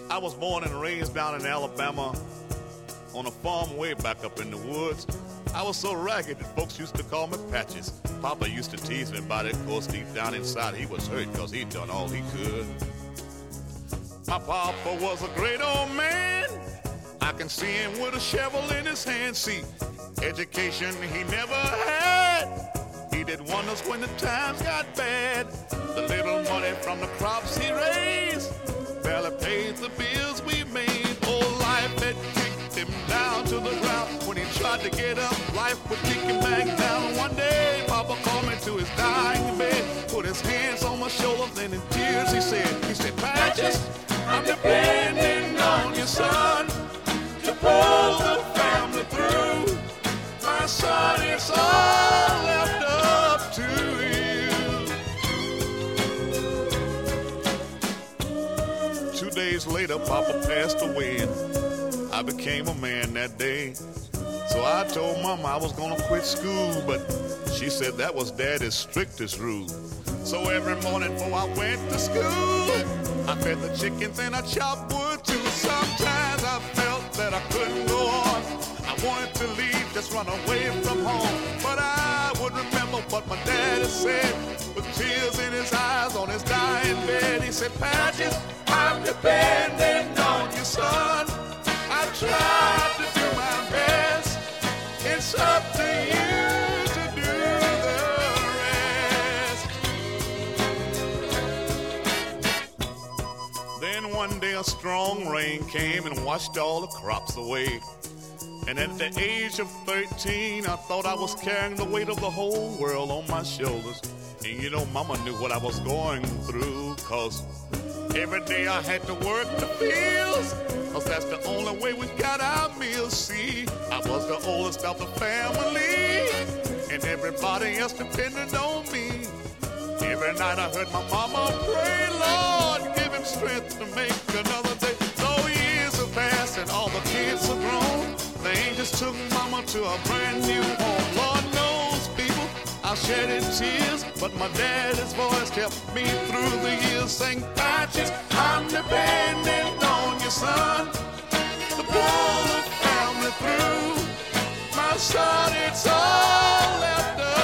I was born and raised down in Alabama on a farm way back up in the woods. I was so ragged that folks used to call me Patches. Papa used to tease me about it. Of course, deep down inside, he was hurt because he'd done all he could. My papa was a great old man. I can see him with a shovel in his hand. See, education he never had. He did wonders when the times got bad. The little money from the crops he raised barely paid the bills we made. Oh, life had kicked him down to the ground. When he tried to get up, life would kick him back down. One day, Papa called me to his dying bed, put his hands on my shoulders, and in tears he said, Patches, I'm depending on you, son, to pull the family through. My son, it's all left up to you. 2 days later, Papa passed away, and I became a man that day. So I told Mama I was gonna quit school, but she said that was Daddy's strictest rule. So every morning before I went to school, I fed the chickens and I chopped wood too. Sometimes I felt that I couldn't go on. I wanted to leave, just run away from home. But I would remember what my daddy said, with tears in his eyes on his dying bed. He said, Patches, I'm depending on you, son. I tried to do my best. It's up to you to do the rest. Then one day a strong rain came and washed all the crops away. And at the age of 13, I thought I was carrying the weight of the whole world on my shoulders. And you know, Mama knew what I was going through, 'cause every day I had to work the fields, 'cause that's the only way we got our meals. See, I was the oldest of the family, and everybody else depended on me. Every night I heard my mama pray, Lord, give him strength to make another day. Though years have passed and all the kids are grown, the angels took Mama to a brand new home. Lord knows, people, I shedded tears, but my daddy's voice kept me through the years, saying, Patches, I'm depending on you, son, to pull the family through. My son, it's all left up